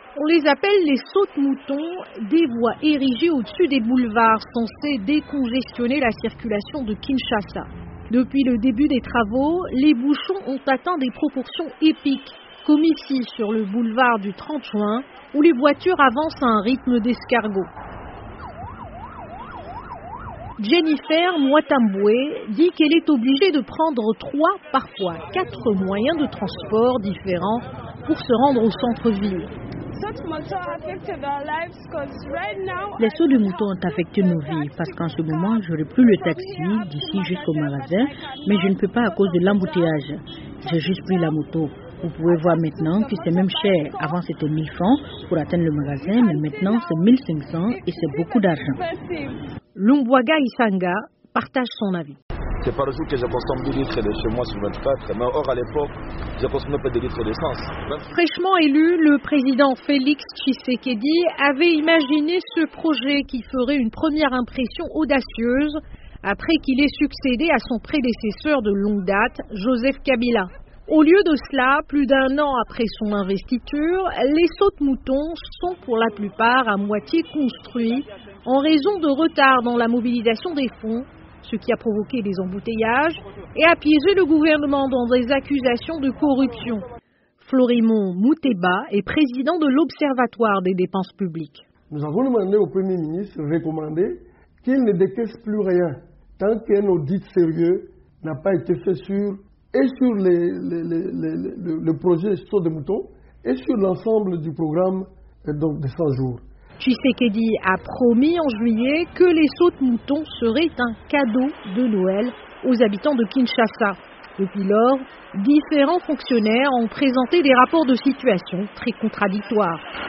On les appelle les sautes-moutons, des voies érigées au-dessus des boulevards censées décongestionner la circulation de Kinshasa. Depuis le début des travaux, les bouchons ont atteint des proportions épiques, comme ici sur le boulevard du 30 juin, où les voitures avancent à un rythme d'escargot. Jennifer Mwatambwe dit qu'elle est obligée de prendre 3, parfois 4 moyens de transport différents pour se rendre au centre-ville. Les sauts de moutons ont affecté nos vies parce qu'en ce moment, je n'aurai plus le taxi d'ici jusqu'au magasin, mais je ne peux pas à cause de l'embouteillage. J'ai juste pris la moto. Vous pouvez voir maintenant que c'est même cher. Avant, c'était 1000 francs pour atteindre le magasin, mais maintenant, c'est 1500 et c'est beaucoup d'argent. Lumbwaga Isanga partage son avis. C'est par jour que je consomme 2 litres de chez moi sur 24, mais or à l'époque, je consommais pas 2 litres d'essence. Fraîchement élu, le président Félix Tshisekedi avait imaginé ce projet qui ferait une première impression audacieuse après qu'il ait succédé à son prédécesseur de longue date, Joseph Kabila. Au lieu de cela, plus d'1 an après son investiture, les sautes-moutons sont pour la plupart à moitié construits en raison de retard dans la mobilisation des fonds, ce qui a provoqué des embouteillages et a piégé le gouvernement dans des accusations de corruption. Florimond Mouteba est président de l'Observatoire des dépenses publiques. Nous avons demandé au Premier ministre recommandé qu'il ne décaisse plus rien tant qu'un audit sérieux n'a pas été fait sur le projet saut de moutons et sur l'ensemble du programme de 100 jours. Tshisekedi a promis en juillet que les sautes-moutons seraient un cadeau de Noël aux habitants de Kinshasa. Depuis lors, différents fonctionnaires ont présenté des rapports de situation très contradictoires.